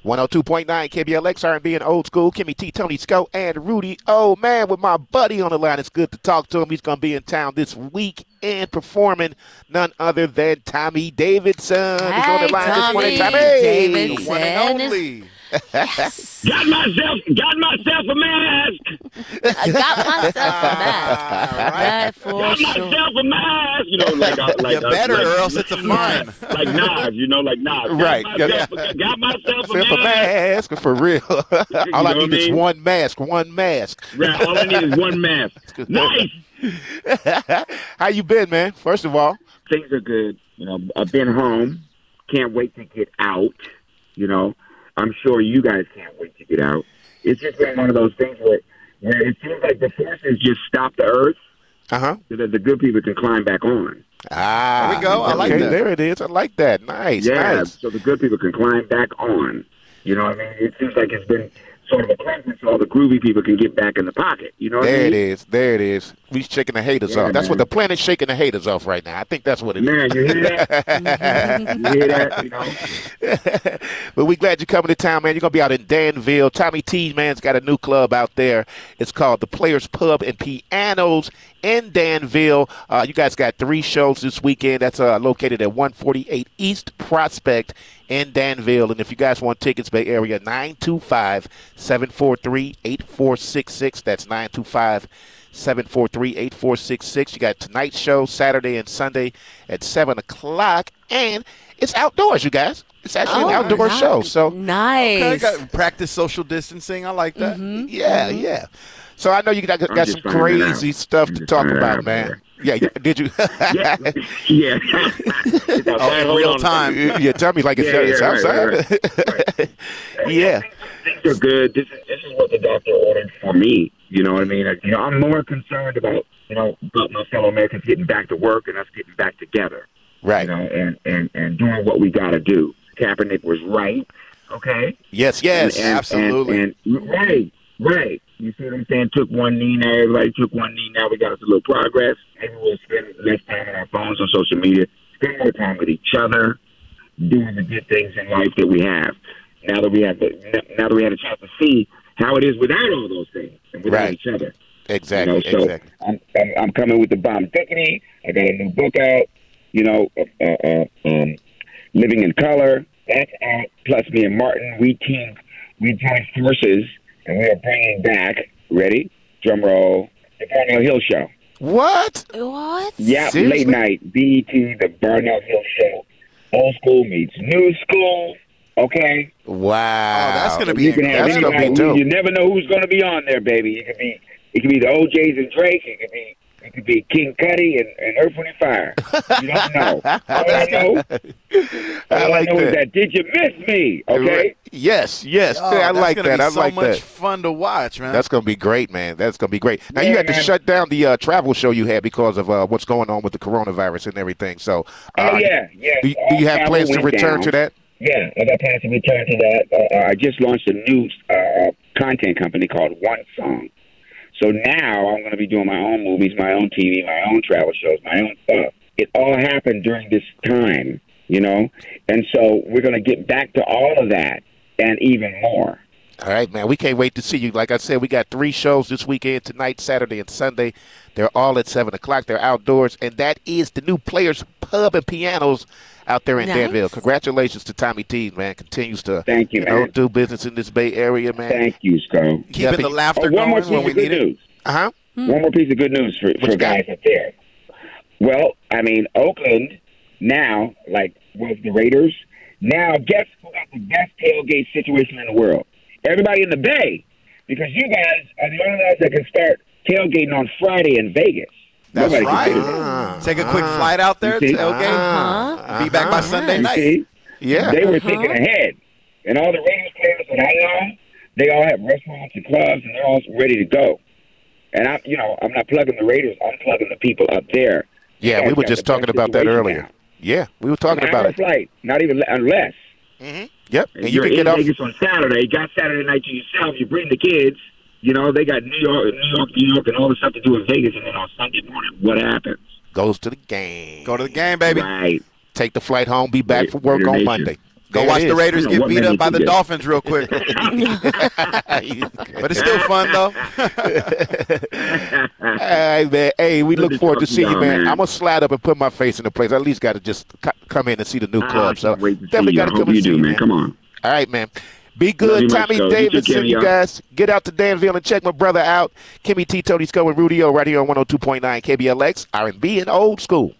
102.9 KBLX R&B and Old School. Kimmy T, Tony Sco, and Rudy. Oh, man, with my buddy on the line. It's good to talk to him. He's going to be in town this week and performing none other than Tommy Davidson. He's on the line this morning. Tommy Davidson. The one and only. Yes. Got myself a mask. I got myself a mask. That for Got sure. myself a mask. You know, like You better, or else it's a fine. Like Nas, like Nas. Right. Got myself Self a mask. for real. All I know need what I is mean? one mask. Right. All I need is one mask. Nice. How you been, man? First of all. Things are good. You know, I've been home. Can't wait to get out. You know, I'm sure you guys can't wait to get out. It's just been one of those things where it seems like the forces just stop the earth Uh-huh. so that the good people can climb back on. Ah. There we go. I like okay, that. there it is. I like that. Nice. Yeah, Nice. so the good people can climb back on. You know what I mean? It seems like it's been sort of a cleansing so all the groovy people can get back in the pocket. You know what I There mean? it is. We shaking the haters Yeah, off. That's man. what the planet's shaking the haters off right now. I think that's what it is. Man, you hear that? You hear that? You know? But we glad you're coming to town, man. You're going to be out in Danville. Tommy T, man's got a new club out there. It's called the Players Pub and Pianos in Danville. You guys got 3 shows this weekend. That's located at 148 East Prospect in Danville. And if you guys want tickets, Bay Area, 925-743-8466. That's 925-743-8466. You got tonight's show Saturday and Sunday at 7 o'clock. And it's outdoors, you guys. It's actually an outdoor show. So, Nice. Okay, got practice social distancing. I like that. yeah. So I know you got I'm some just finding crazy out. stuff I'm to just talk finding about, out, man. man. Yeah, did you? Yeah. Oh, in real time. Yeah, tell me like it's outside. Right. Yeah. Things are good. This is what the doctor ordered for me. You know what I mean? You know, I'm more concerned about my fellow Americans getting back to work and us getting back together. Right. You know, and doing what we got to do. Kaepernick was right. Okay. Yes. Absolutely. And right. You see what I'm saying? Took one knee now. Everybody took one knee. Now we got us a little progress. Maybe we'll spend less time on our phones on social media. Spend more time with each other, doing the good things in life that we have. Now that we had a chance to see how it is without all those things and without each other. Exactly. So Exactly. I'm coming with the bomb thickety. I got a new book out. Living in Color. That's out. Plus, me and Martin, we joined forces, and we are bringing back. Ready? Drum roll. The Barnell Hill Show. What? Yeah, Seriously? late night. BET, the Barnell Hill Show. Old school meets new school. Okay. Wow. Oh, that's gonna be You can have that's gonna be anybody. dope. You never know who's going to be on there, baby. It could be the OJs and Drake. It could be King Cudi and Earth, Wind & Fire. You don't know. All I know is that did you miss me? Okay. Yes. Oh, I like that. I so like much that. fun to watch, man. That's gonna be great, man. That's gonna be great. Now you Yeah, had to man. shut down the travel show you had because of what's going on with the coronavirus and everything. So, Yeah. do you have plans to return to that? Yeah, I got plans to return to that. I just launched a new content company called One Song. So now I'm going to be doing my own movies, my own TV, my own travel shows, my own stuff. It all happened during this time, And so we're going to get back to all of that and even more. All right, man. We can't wait to see you. Like I said, we got 3 shows this weekend, tonight, Saturday, and Sunday. They're all at 7 o'clock. They're outdoors. And that is the new Players Pub and Pianos out there in Danville. Congratulations to Tommy T, man. Continues to Thank you, man. do business in this Bay Area, man. Thank you, Sco. Keeping the laughter One more going piece when we of good need it. news. Uh-huh. One more piece of good news for you guys up there. Well, I mean, Oakland now, was the Raiders. Now, guess who got the best tailgate situation in the world? Everybody in the Bay. Because you guys are the only guys that can start tailgating on Friday in Vegas. That's Nobody can right. do that. Take a quick flight out there, You see? tailgate. Be back by Sunday You night. see? Yeah. They were thinking ahead. And all the Raiders players that I know, they all have restaurants and clubs, and they're all ready to go. And I'm not plugging the Raiders. I'm plugging the people up there. Yeah, we were just talking about that earlier. Yeah, we were talking about it. Flight, not even unless. Yep. And you You're can in get off. Vegas on Saturday. You got Saturday night to yourself. You bring the kids. They got New York, and all the stuff to do in Vegas. And then on Sunday morning, what happens? Goes to the game. Go to the game, baby. Right. Take the flight home. Be back for work Raider on Nation. Monday. Go There watch it the is. Raiders You know, get what beat made up me by the forget? Dolphins real quick. But it's still fun, though. Hey, man. Hey, we Good look to forward talk to to seeing you, y'all, man. man. I'm going to slide up and put my face in the place. I at least got to just come in and see the new I club. So can't wait to see definitely you. got I to hope come and you see do, you, man. Come on. All right, man. Be Love good, you much, Tommy fellas. You take care Davidson, of you y'all. guys. Get out to Danville and check my brother out. Kimmy T, Tony Sco, and Rudy O right here on 102.9 KBLX, R&B and old school.